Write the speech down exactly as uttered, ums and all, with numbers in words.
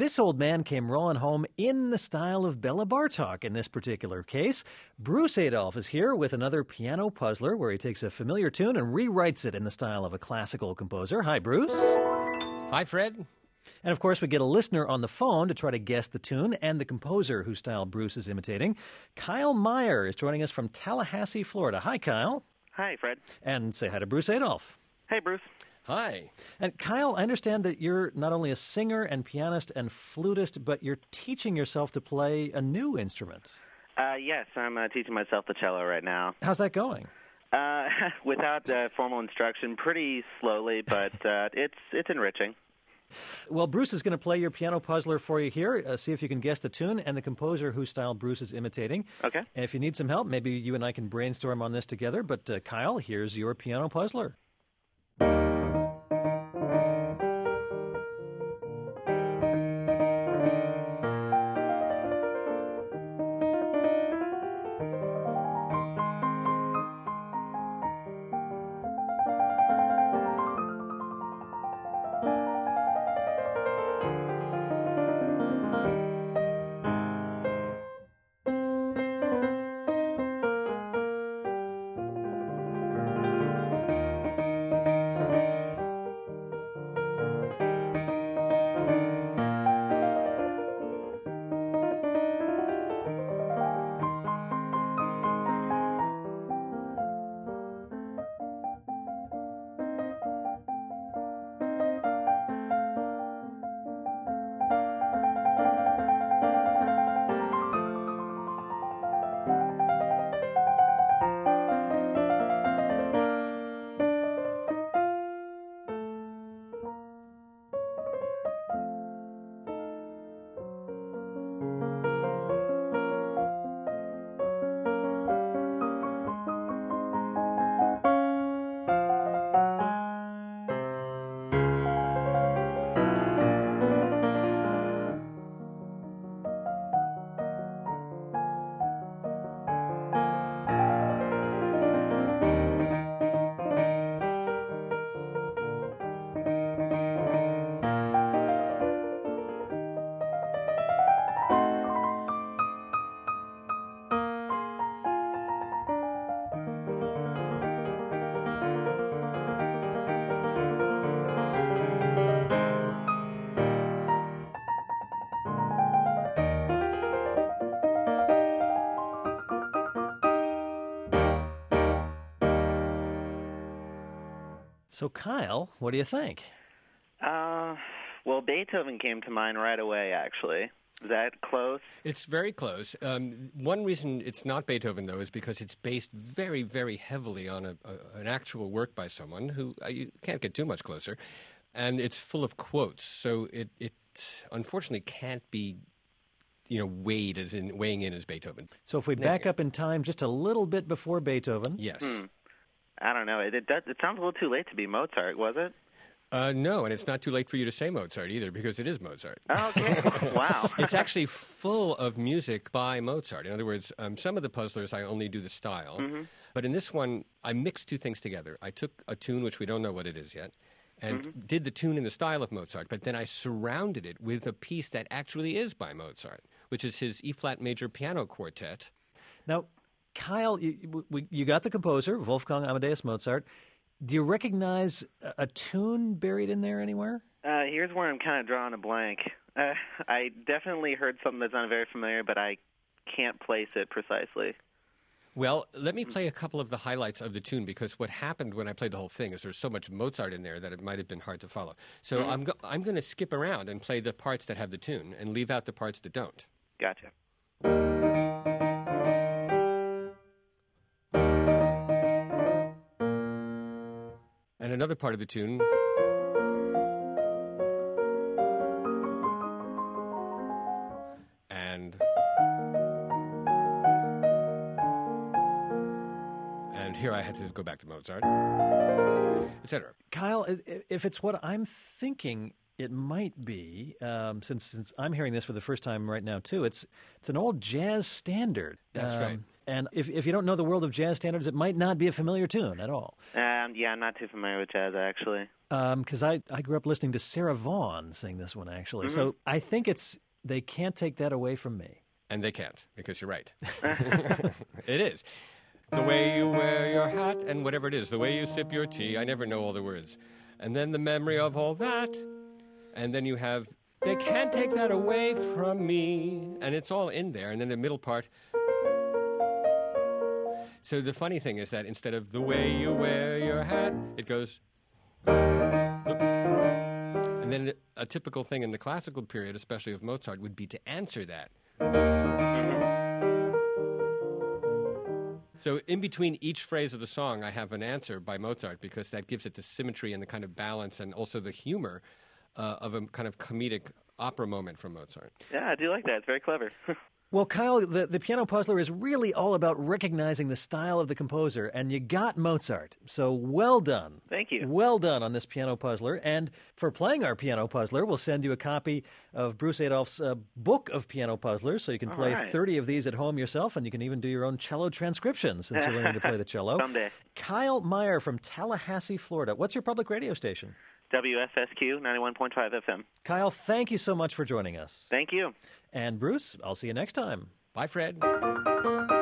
this old man came rolling home in the style of Bela Bartok in this particular case. Bruce Adolphe is here with another piano puzzler where he takes a familiar tune and rewrites it in the style of a classical composer. Hi, Bruce. Hi, Fred. And, of course, we get a listener on the phone to try to guess the tune and the composer whose style Bruce is imitating. Kyle Meyer is joining us from Tallahassee, Florida. Hi, Kyle. Hi, Fred. And say hi to Bruce Adolphe. Hey, Bruce. Hi. And Kyle, I understand that you're not only a singer and pianist and flutist, but you're teaching yourself to play a new instrument. Uh, yes, I'm uh, teaching myself the cello right now. How's that going? Uh, without uh, formal instruction, pretty slowly, but uh, it's it's enriching. Well, Bruce is going to play your piano puzzler for you here. Uh, see if you can guess the tune and the composer whose style Bruce is imitating. Okay. And if you need some help, maybe you and I can brainstorm on this together. But uh, Kyle, here's your piano puzzler. So, Kyle, what do you think? Uh, well, Beethoven came to mind right away, actually. Is that close? It's very close. Um, one reason it's not Beethoven, though, is because it's based very, very heavily on a, a, an actual work by someone who uh, you can't get too much closer. And it's full of quotes. So it, it unfortunately can't be, you know, weighed as in weighing in as Beethoven. So if we back up in time just a little bit before Beethoven. Yes. Hmm. I don't know. It, it, does, it sounds a little too late to be Mozart, was it? Uh, no, and it's not too late for you to say Mozart either, because it is Mozart. Oh, okay. Wow. It's actually full of music by Mozart. In other words, um, some of the puzzlers, I only do the style. Mm-hmm. But in this one, I mixed two things together. I took a tune, which we don't know what it is yet, and mm-hmm. did the tune in the style of Mozart, but then I surrounded it with a piece that actually is by Mozart, which is his E-flat major piano quartet. Now, Kyle, you, you got the composer, Wolfgang Amadeus Mozart. Do you recognize a, a tune buried in there anywhere? Uh, here's where I'm kind of drawing a blank. Uh, I definitely heard something that sounded very familiar, but I can't place it precisely. Well, let me play a couple of the highlights of the tune, because what happened when I played the whole thing is there's so much Mozart in there that it might have been hard to follow. So mm-hmm. I'm, go- I'm going to skip around and play the parts that have the tune and leave out the parts that don't. Gotcha. And another part of the tune. And. And here I had to go back to Mozart, et cetera. Kyle, if it's what I'm thinking it might be, um, since since I'm hearing this for the first time right now too, it's it's an old jazz standard. That's um, right. And if if you don't know the world of jazz standards, it might not be a familiar tune at all. Um, yeah, I'm not too familiar with jazz, actually. Because um, I, I grew up listening to Sarah Vaughan sing this one, actually. Mm-hmm. So I think it's they can't take that away from me. And they can't, because you're right. It is. The way you wear your hat and whatever it is, the way you sip your tea, I never know all the words. And then the memory of all that. And then you have, they can't take that away from me. And it's all in there. And then the middle part. So the funny thing is that instead of the way you wear your hat, it goes. And then a typical thing in the classical period, especially of Mozart, would be to answer that. So in between each phrase of the song, I have an answer by Mozart because that gives it the symmetry and the kind of balance and also the humor uh, of a kind of comedic opera moment from Mozart. Yeah, I do like that. It's very clever. Well, Kyle, the, the Piano Puzzler is really all about recognizing the style of the composer, and you got Mozart. So well done. Thank you. Well done on this Piano Puzzler. And for playing our Piano Puzzler, we'll send you a copy of Bruce Adolph's uh, book of Piano Puzzlers, so you can all play right. thirty of these at home yourself, and you can even do your own cello transcription since you're learning to play the cello. Someday. Kyle Meyer from Tallahassee, Florida. What's your public radio station? W F S Q ninety-one point five F M. Kyle, thank you so much for joining us. Thank you. And Bruce, I'll see you next time. Bye, Fred.